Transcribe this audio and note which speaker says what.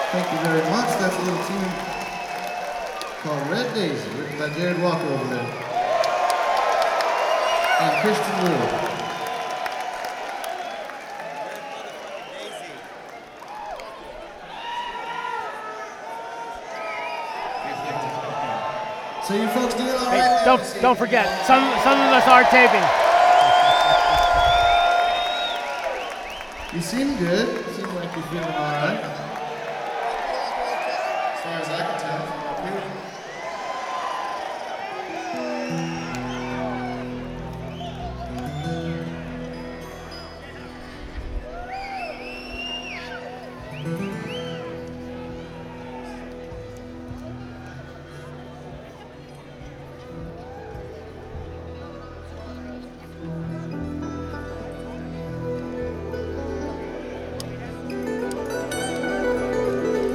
Speaker 1: Thank you very much. That's a little tune called Red Daisy, written by Jared Walker over there. And Christian Wood. So you folks doing all right?
Speaker 2: Hey, don't forget, some of us are taping.
Speaker 1: You seem good. You seem like you're feeling all right. As far as I can tell from up here.